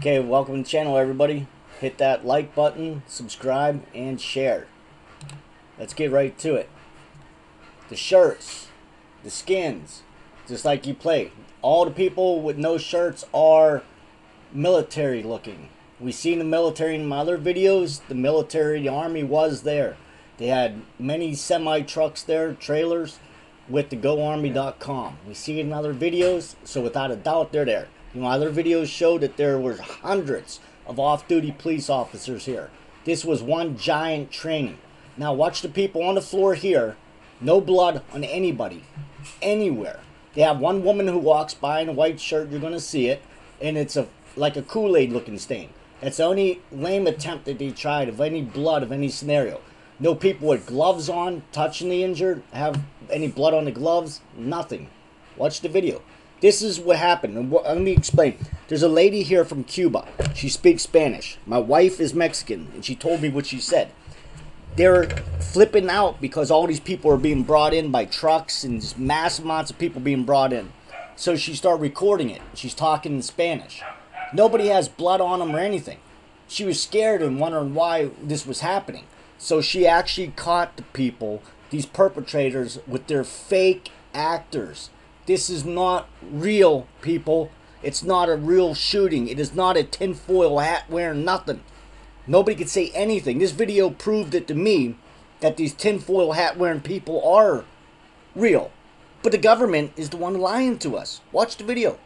Okay, welcome to the channel, everybody. Hit that like button, subscribe, and share. Let's get right to it. The shirts, the skins, just like you play. All the people with no shirts are military looking. We seen the military in my other videos. The military, the army was there. They had many semi-trucks there, trailers, with the GoArmy.com. We see it in other videos, so without a doubt they're there. You know, other videos showed that there were hundreds of off-duty police officers here. This was one giant training. Now watch the people on the floor here. No blood on anybody, anywhere. They have one woman who walks by in a white shirt, you're going to see it, and it's like a Kool-Aid looking stain. That's the only lame attempt that they tried of any blood of any scenario. No people with gloves on, touching the injured, have any blood on the gloves, nothing. Watch the video. This is what happened. And let me explain. There's a lady here from Cuba. She speaks Spanish. My wife is Mexican, and she told me what she said. They're flipping out because all these people are being brought in by trucks and just mass amounts of people being brought in. So she started recording it. She's talking in Spanish. Nobody has blood on them or anything. She was scared and wondering why this was happening. So she actually caught the people, these perpetrators, with their fake actors. This is not real, people. It's not a real shooting. It is not a tinfoil hat wearing nothing. Nobody could say anything. This video proved it to me that these tinfoil hat wearing people are real. But the government is the one lying to us. Watch the video.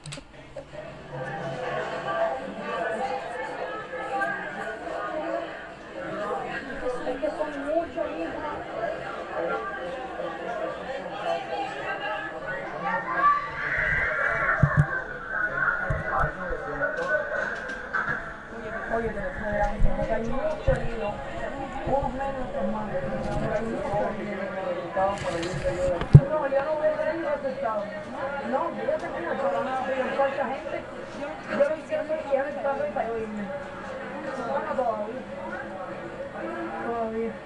Oye, pero generalmente hay mucho lío, unos menos que más, pero hay mucho lío. No, yo no voy a tener ese estado. No, fíjate que no solo me va a pedir mucha gente. Yo lo hicieron y ya me está para yo irme. Bueno, todavía. Todavía.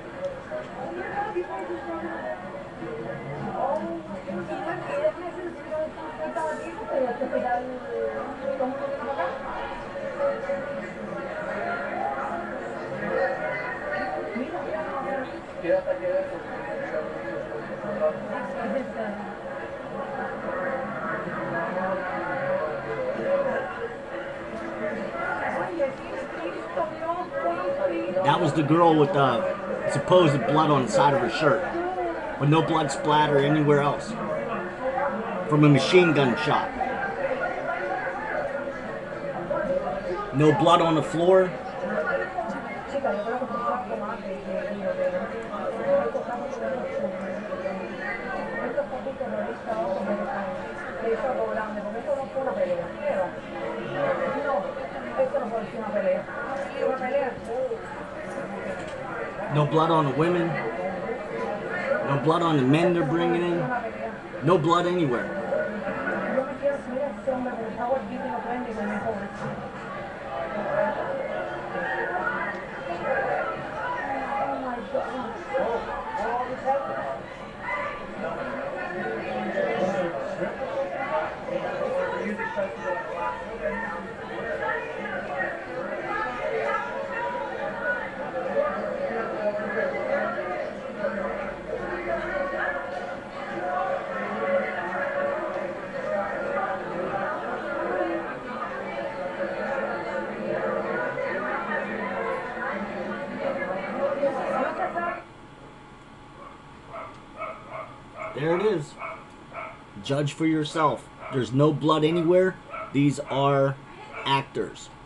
That was the girl with the supposed blood on the side of her shirt. But no blood splatter anywhere else. From a machine gun shot. No blood on the floor. No blood on the women. No blood on the men they're bringing in. No blood anywhere. There it is. Judge for yourself. There's no blood anywhere. These are actors.